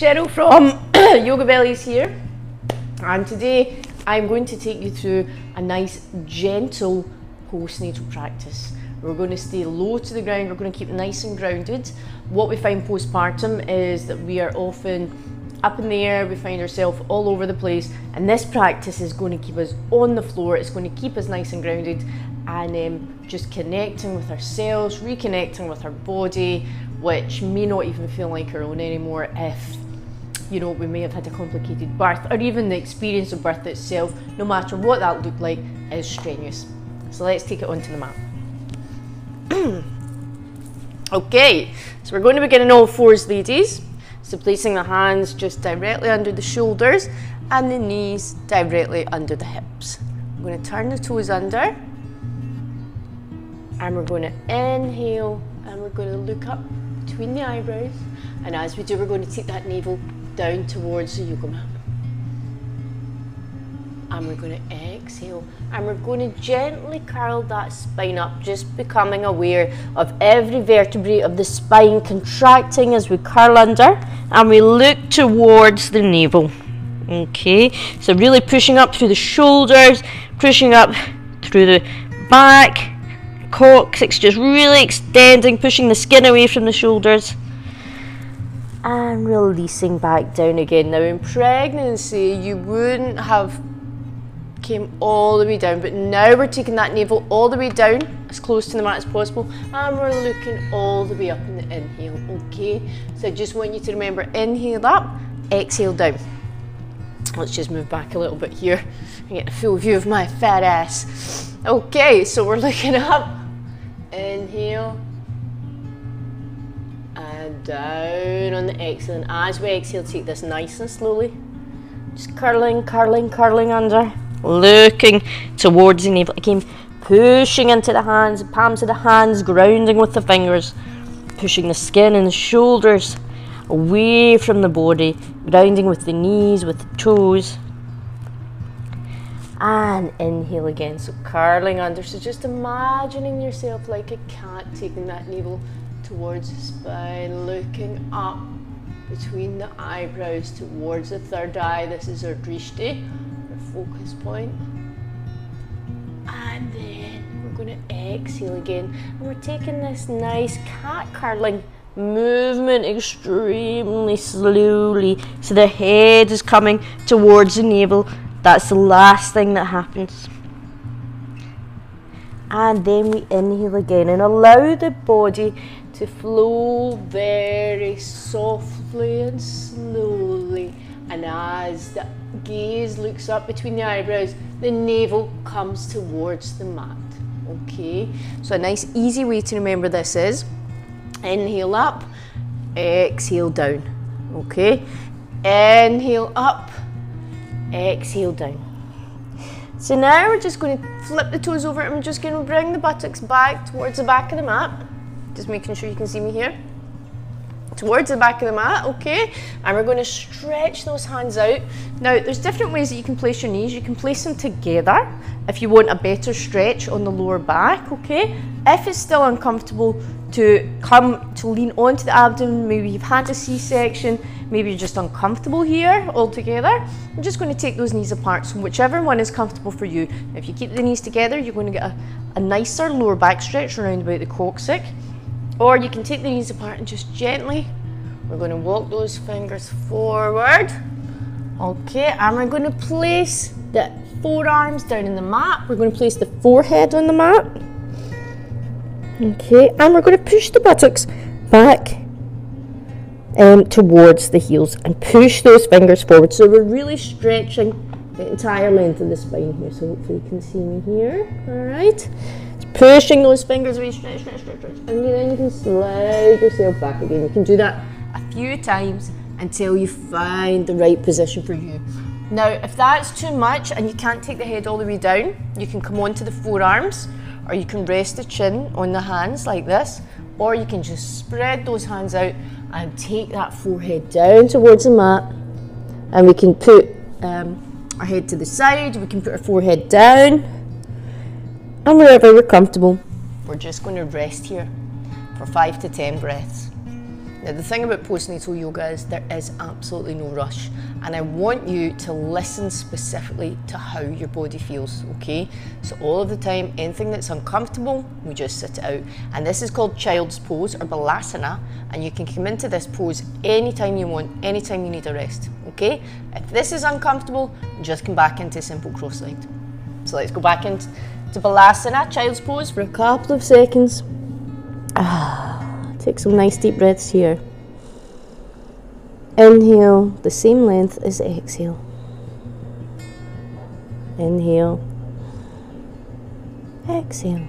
Cheryl from Yoga Bellies here, and today I'm going to take you through a nice gentle postnatal practice. We're going to stay low to the ground, we're going to keep nice and grounded. What we find postpartum is that we are often up in the air, we find ourselves all over the place, and this practice is going to keep us on the floor, it's going to keep us nice and grounded and just connecting with ourselves, reconnecting with our body, which may not even feel like our own anymore if, you know, we may have had a complicated birth, or even the experience of birth itself, no matter what that looked like, is strenuous. So let's take it onto the mat. Okay, so we're going to begin in all fours, ladies. So placing the hands just directly under the shoulders and the knees directly under the hips. I'm going to turn the toes under, and we're going to inhale, and we're going to look up between the eyebrows, and as we do, we're going to take that navel down towards the yoga mat. And we're going to exhale, and we're going to gently curl that spine up, just becoming aware of every vertebrae of the spine contracting as we curl under, and we look towards the navel. Okay, so really pushing up through the shoulders, pushing up through the back, coccyx just really extending, pushing the skin away from the shoulders, and releasing back down again. Now in pregnancy you wouldn't have came all the way down, but now we're taking that navel all the way down as close to the mat as possible, and we're looking all the way up in the inhale. Okay, so I just want you to remember, inhale up, exhale down. Let's just move back a little bit here and get a full view of my fat ass. Okay, so we're looking up, inhale, and down on the exhale. And as we exhale, take this nice and slowly, just curling, curling, curling under, looking towards the navel. Again, pushing into the hands, palms of the hands, grounding with the fingers, pushing the skin and the shoulders away from the body, grounding with the knees, with the toes. And inhale again, so curling under. So just imagining yourself like a cat, taking that navel towards the spine, looking up between the eyebrows towards the third eye. This is our drishti, our focus point. And then we're going to exhale again, and we're taking this nice cat curling movement extremely slowly, so the head is coming towards the navel. That's the last thing that happens. And then we inhale again and allow the body to flow very softly and slowly. And as the gaze looks up between the eyebrows, the navel comes towards the mat. Okay, so a nice easy way to remember this is inhale up, exhale down. Okay, inhale up, exhale down. So now we're just going to flip the toes over, and we're just going to bring the buttocks back towards the back of the mat. Just making sure you can see me here. Towards the back of the mat, okay? And we're going to stretch those hands out. Now, there's different ways that you can place your knees. You can place them together if you want a better stretch on the lower back, okay? If it's still uncomfortable to lean onto the abdomen, maybe you've had a C-section, maybe you're just uncomfortable here altogether, I'm just going to take those knees apart, so whichever one is comfortable for you. If you keep the knees together, you're going to get a nicer lower back stretch around about the coccyx. Or you can take the knees apart and just gently, we're going to walk those fingers forward. Okay, and we're going to place the forearms down in the mat. We're going to place the forehead on the mat. Okay, and we're going to push the buttocks back towards the heels and push those fingers forward. So we're really stretching the entire length of the spine here. So hopefully you can see me here. All right. Pushing those fingers away, stretch, stretch, stretch, stretch, and then you can slide yourself back again. You can do that a few times until you find the right position for you. Now, if that's too much and you can't take the head all the way down, you can come onto the forearms, or you can rest the chin on the hands like this, or you can just spread those hands out and take that forehead down towards the mat, and we can put our head to the side, we can put our forehead down. And wherever we're comfortable, we're just going to rest here for 5 to 10 breaths. Now the thing about postnatal yoga is there is absolutely no rush, and I want you to listen specifically to how your body feels, okay? So all of the time, anything that's uncomfortable, we just sit it out. And this is called child's pose or balasana, and you can come into this pose anytime you want, anytime you need a rest, okay? If this is uncomfortable, just come back into simple cross-legged. So let's go back into balasana, child's pose, for a couple of seconds. Take some nice deep breaths here. Inhale the same length as exhale. Inhale. Exhale.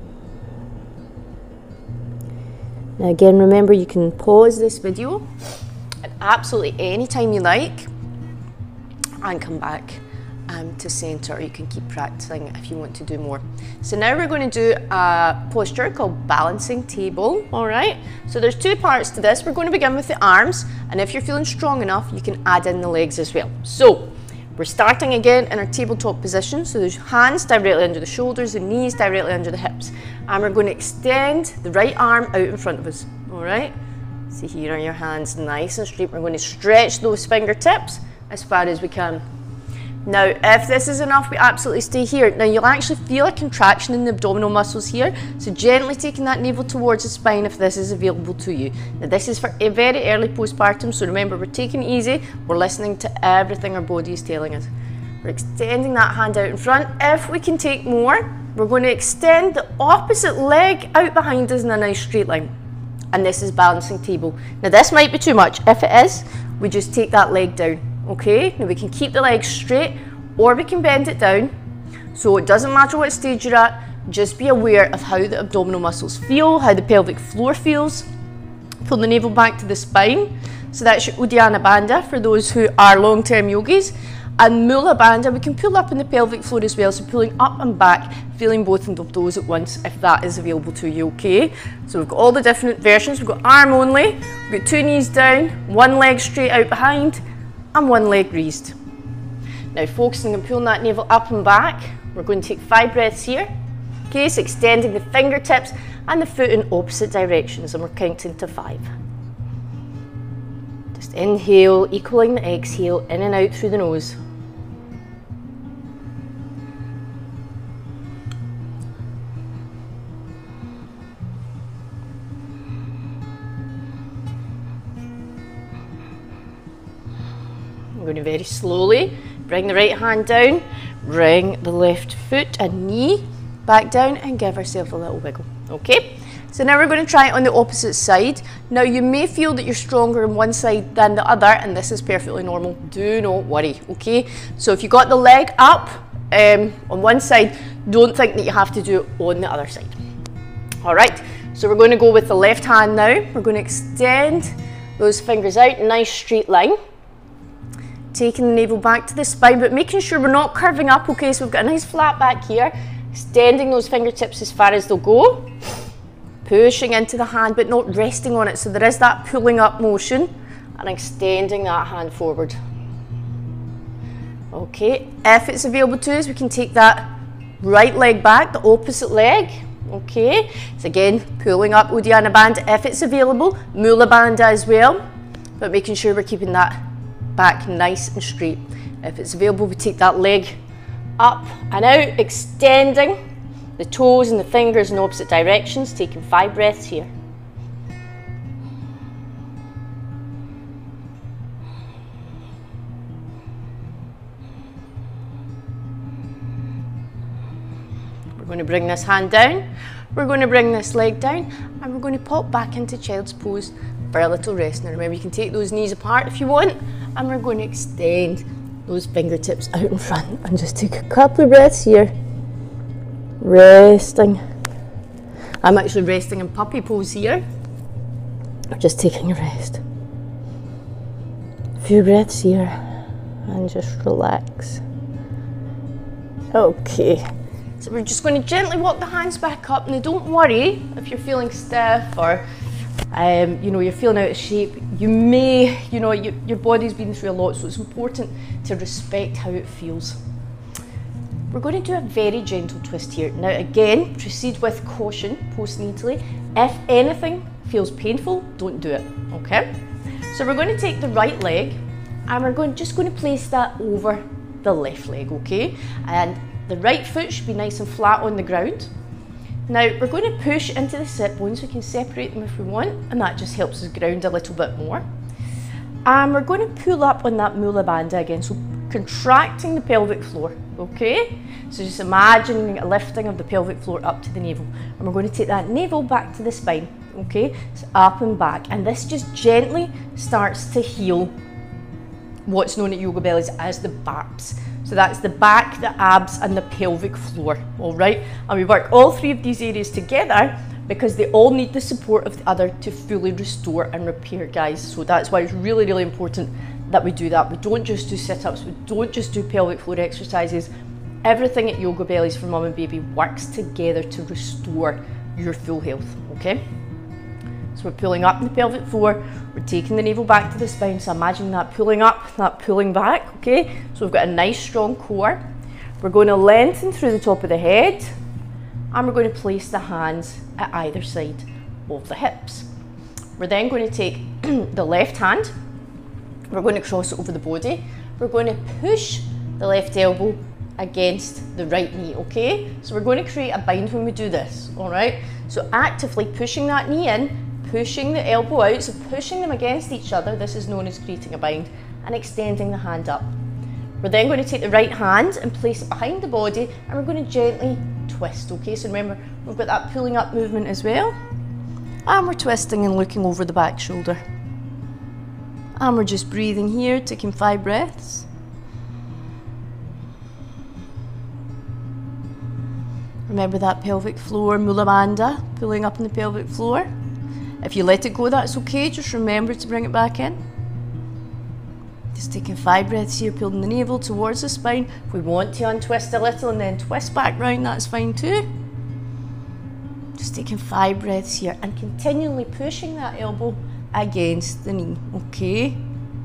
Now again, remember you can pause this video at absolutely any time you like and come back to center, or you can keep practicing if you want to do more. So now we're going to do a posture called balancing table. All right, so there's two parts to this. We're going to begin with the arms, and if you're feeling strong enough, you can add in the legs as well. So we're starting again in our tabletop position. So there's hands directly under the shoulders and knees directly under the hips, and we're going to extend the right arm out in front of us. All right, so here are your hands nice and straight. We're going to stretch those fingertips as far as we can. Now, if this is enough, we absolutely stay here. Now, you'll actually feel a contraction in the abdominal muscles here, so gently taking that navel towards the spine if this is available to you. Now, this is for a very early postpartum, so remember, we're taking it easy. We're listening to everything our body is telling us. We're extending that hand out in front. If we can take more, we're going to extend the opposite leg out behind us in a nice straight line. And this is balancing table. Now, this might be too much. If it is, we just take that leg down. Okay, now we can keep the legs straight or we can bend it down. So it doesn't matter what stage you're at, just be aware of how the abdominal muscles feel, how the pelvic floor feels. Pull the navel back to the spine. So that's your Uddiyana Bandha for those who are long-term yogis. And Mula Bandha, we can pull up in the pelvic floor as well, so pulling up and back, feeling both of those at once if that is available to you, okay? So we've got all the different versions. We've got arm only, we've got two knees down, one leg straight out behind, and one leg raised. Now focusing on pulling that navel up and back, we're going to take 5 breaths here. Okay, so extending the fingertips and the foot in opposite directions, and we're counting to 5. Just inhale, equaling the exhale, in and out through the nose. We're going to very slowly bring the right hand down, bring the left foot and knee back down, and give ourselves a little wiggle. Okay, so now we're going to try it on the opposite side. Now you may feel that you're stronger on one side than the other, and this is perfectly normal. Do not worry, okay? So if you got the leg up on one side, don't think that you have to do it on the other side. All right, so we're going to go with the left hand now. We're going to extend those fingers out, nice straight line. Taking the navel back to the spine, but making sure we're not curving up, okay? So we've got a nice flat back here, extending those fingertips as far as they'll go, pushing into the hand, but not resting on it. So there is that pulling up motion, and extending that hand forward. Okay, if it's available to us, we can take that right leg back, the opposite leg. Okay, so again, pulling up Uddiyana Bandha if it's available, Mula Bandha as well, but making sure we're keeping that back nice and straight. If it's available, we take that leg up and out, extending the toes and the fingers in opposite directions, taking 5 breaths here. We're going to bring this hand down, we're going to bring this leg down, and we're going to pop back into child's pose for a little rest. Now remember, you can take those knees apart if you want, and we're going to extend those fingertips out in front and just take a couple of breaths here, resting. I'm actually resting in puppy pose here. I'm just taking a rest. A few breaths here and just relax. Okay, so we're just going to gently walk the hands back up. Now don't worry if you're feeling stiff or you're feeling out of shape. You may, your body's been through a lot, so it's important to respect how it feels. We're going to do a very gentle twist here. Now again, proceed with caution postnatally. If anything feels painful, don't do it, okay? So we're going to take the right leg and we're just going to place that over the left leg, okay? And the right foot should be nice and flat on the ground. Now we're going to push into the sit bones. We can separate them if we want, and that just helps us ground a little bit more. And we're going to pull up on that mula bandha again, so contracting the pelvic floor, okay? So just imagining a lifting of the pelvic floor up to the navel. And we're going to take that navel back to the spine, okay? So up and back. And this just gently starts to heal what's known at Yoga Bellies as the BAPS. So that's the back, the abs, and the pelvic floor, all right? And we work all three of these areas together because they all need the support of the other to fully restore and repair, guys. So that's why it's really, really important that we do that. We don't just do sit-ups, we don't just do pelvic floor exercises. Everything at Yoga Bellies for Mum and Baby works together to restore your full health, okay? So we're pulling up in the pelvic floor, we're taking the navel back to the spine, so imagine that pulling up, that pulling back, okay? So we've got a nice strong core. We're going to lengthen through the top of the head, and we're going to place the hands at either side of the hips. We're then going to take the left hand, we're going to cross it over the body, we're going to push the left elbow against the right knee, okay? So we're going to create a bind when we do this, all right? So actively pushing that knee in, pushing the elbow out, so pushing them against each other, this is known as creating a bind, and extending the hand up. We're then going to take the right hand and place it behind the body, and we're going to gently twist, okay? So remember, we've got that pulling up movement as well, and we're twisting and looking over the back shoulder. And we're just breathing here, taking 5 breaths. Remember that pelvic floor, Mula Bandha, pulling up in the pelvic floor. If you let it go, that's okay, just remember to bring it back in. Just taking 5 breaths here, pulling the navel towards the spine. If we want to untwist a little and then twist back round, that's fine too. Just taking 5 breaths here and continually pushing that elbow against the knee, okay?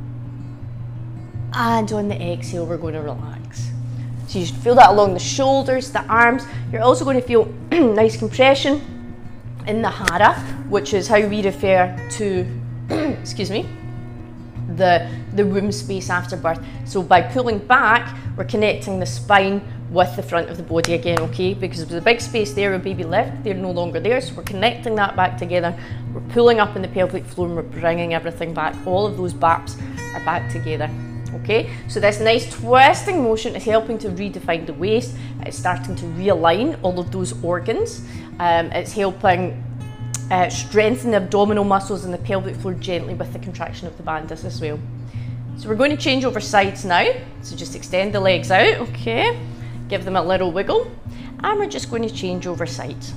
And on the exhale, we're going to relax. So you should feel that along the shoulders, the arms. You're also going to feel nice compression in the hara, which is how we refer to, excuse me, the womb space after birth. So by pulling back, we're connecting the spine with the front of the body again, okay? Because there's a big space there where baby left, they're no longer there, so we're connecting that back together. We're pulling up in the pelvic floor and we're bringing everything back. All of those BAPs are back together, okay? So this nice twisting motion is helping to redefine the waist. It's starting to realign all of those organs. It's helping strengthen the abdominal muscles and the pelvic floor gently with the contraction of the bandhas as well. So we're going to change over sides now. So just extend the legs out, okay? Give them a little wiggle. And we're just going to change over sides.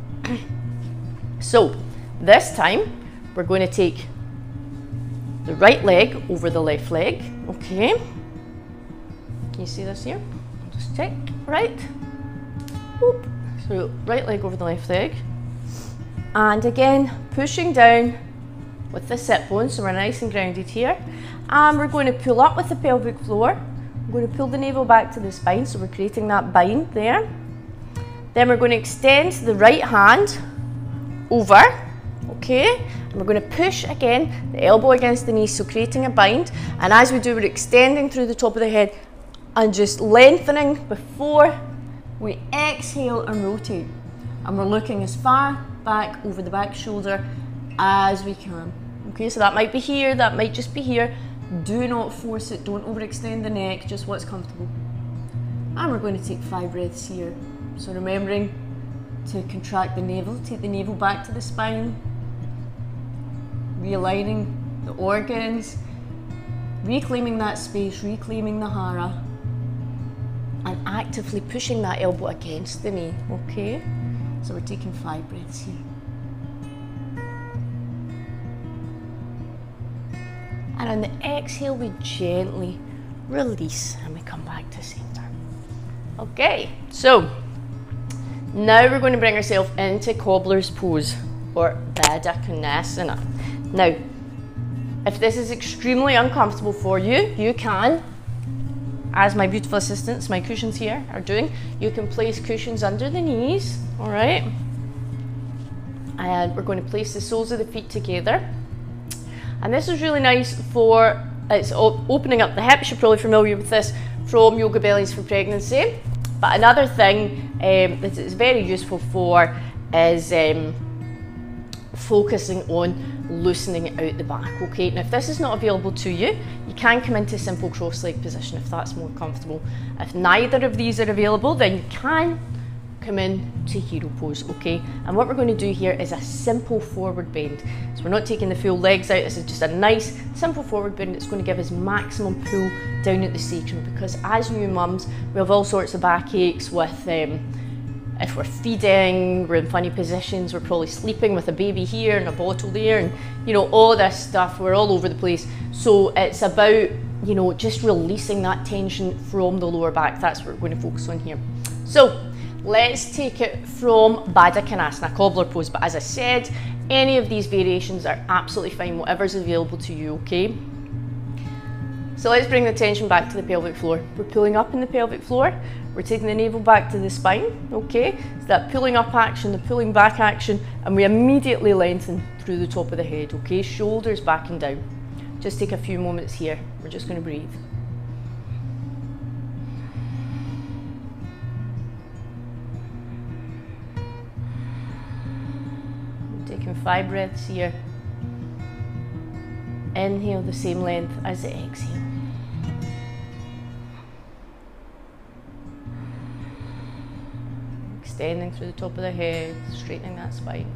So this time, we're going to take the right leg over the left leg, okay? Can you see this here? Just check, right? Whoop. So right leg over the left leg. And again, pushing down with the sit bones, so we're nice and grounded here. And we're going to pull up with the pelvic floor. We're going to pull the navel back to the spine, so we're creating that bind there. Then we're going to extend the right hand over, okay? And we're going to push again, the elbow against the knee, so creating a bind. And as we do, we're extending through the top of the head and just lengthening before we exhale and rotate. And we're looking as far back over the back shoulder as we can. Okay, so that might be here, that might just be here. Do not force it, don't overextend the neck, just what's comfortable. And we're going to take 5 breaths here. So remembering to contract the navel, take the navel back to the spine, realigning the organs, reclaiming that space, reclaiming the hara, and actively pushing that elbow against the knee, okay? So we're taking 5 breaths here. And on the exhale, we gently release and we come back to center. Okay, so now we're going to bring ourselves into cobbler's pose or Baddha Konasana. Now, if this is extremely uncomfortable for you, you can, as my beautiful assistants, my cushions here are doing, you can place cushions under the knees, all right? And we're going to place the soles of the feet together. And this is really nice for, it's opening up the hips. You're probably familiar with this from Yoga Bellies for Pregnancy. But another thing that it's very useful for is focusing on loosening out the back. Okay, now if this is not available to you, you can come into simple cross-leg position if that's more comfortable. If neither of these are available, then you can come in to hero pose. Okay, and what we're going to do here is a simple forward bend. So we're not taking the full legs out. This is just a nice simple forward bend. It's going to give us maximum pull down at the sacrum, because as new mums we have all sorts of backaches with if we're feeding, we're in funny positions, we're probably sleeping with a baby here and a bottle there, and you know, all this stuff, we're all over the place. So it's about, you know, just releasing that tension from the lower back. That's what we're going to focus on here. So let's take it from Baddha Konasana, cobbler pose. But as I said, any of these variations are absolutely fine, whatever's available to you, okay? So let's bring the tension back to the pelvic floor. We're pulling up in the pelvic floor. We're taking the navel back to the spine, okay? So that pulling up action, the pulling back action, and we immediately lengthen through the top of the head, okay? Shoulders back and down. Just take a few moments here. We're just going to breathe. Taking 5 breaths here. Inhale the same length as the exhale. Extending through the top of the head, straightening that spine.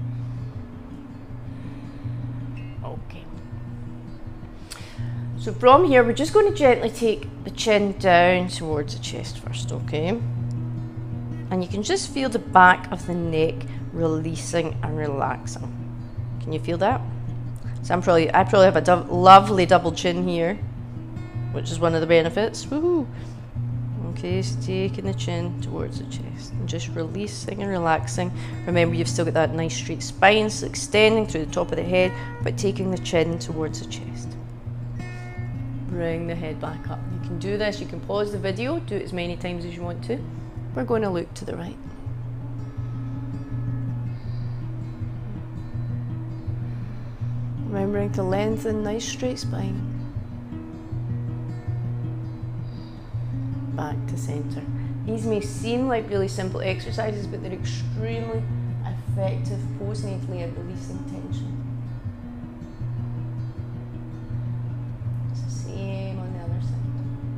Okay. So from here, we're just going to gently take the chin down towards the chest first, okay? And you can just feel the back of the neck releasing and relaxing. Can you feel that? So I probably have a lovely double chin here, which is one of the benefits. Woohoo! Okay, so taking the chin towards the chest and just releasing and relaxing. Remember, you've still got that nice straight spine, so extending through the top of the head, but taking the chin towards the chest. Bring the head back up. You can do this, you can pause the video, do it as many times as you want to. We're going to look to the right. Remembering to lengthen, nice straight spine. Back to center. These may seem like really simple exercises, but they're extremely effective postnatally at releasing tension. It's the same on the other side.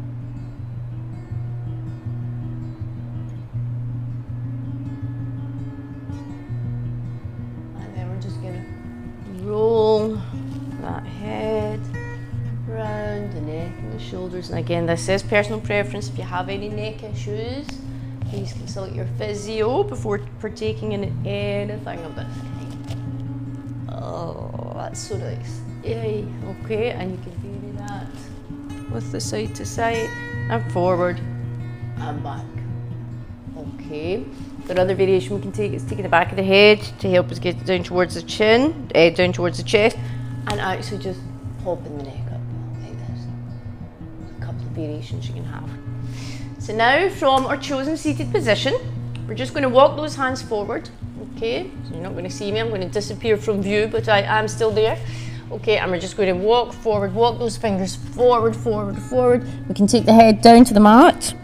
And then we're just going to roll that head round the neck and the shoulders. And again, this is personal preference. If you have any neck issues, please consult your physio before partaking in anything of this kind. Oh, that's so nice. Yay. Okay, and you can vary that with the side to side and forward and back. Okay. The other variation we can take is taking the back of the head to help us get down towards the chin, down towards the chest, and actually just popping the neck up like this. There's a couple of variations you can have. So now from our chosen seated position, we're just going to walk those hands forward. Okay, so you're not going to see me, I'm going to disappear from view, but I am still there. Okay, and we're just going to walk forward, walk those fingers forward, forward, forward. We can take the head down to the mat.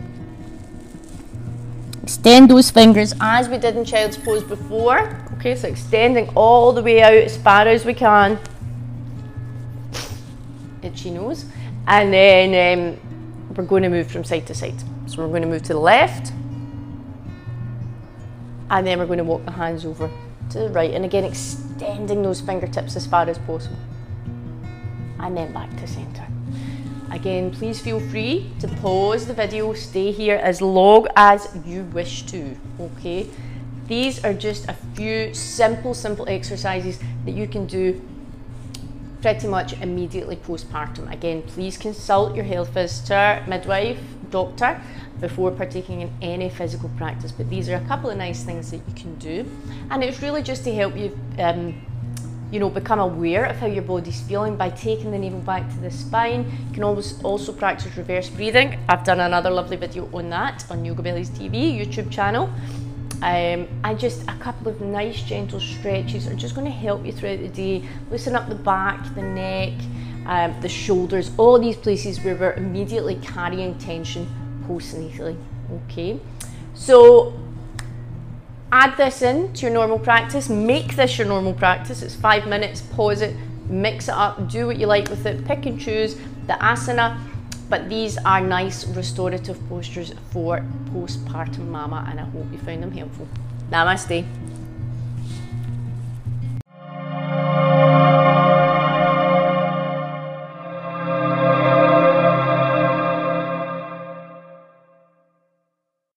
Extend those fingers as we did in child's pose before. Okay, so extending all the way out as far as we can. Itchy nose. And then we're going to move from side to side. So we're going to move to the left. And then we're going to walk the hands over to the right. And again, extending those fingertips as far as possible. And then back to centre. Again, please feel free to pause the video, stay here as long as you wish to, okay? These are just a few simple exercises that you can do pretty much immediately postpartum. Again, please consult your health visitor, midwife, doctor before partaking in any physical practice, but these are a couple of nice things that you can do. And it's really just to help you you know, become aware of how your body's feeling by taking the navel back to the spine. You can always also practice reverse breathing. I've done another lovely video on that on Yoga Bellies TV YouTube channel. and just a couple of nice gentle stretches are just going to help you throughout the day. Loosen up the back, the neck, the shoulders, all these places where we're immediately carrying tension postnatally. Okay, so add this in to your normal practice. Make this your normal practice. It's 5 minutes. Pause it, mix it up, do what you like with it. Pick and choose the asana. But these are nice restorative postures for postpartum mama, and I hope you found them helpful. Namaste.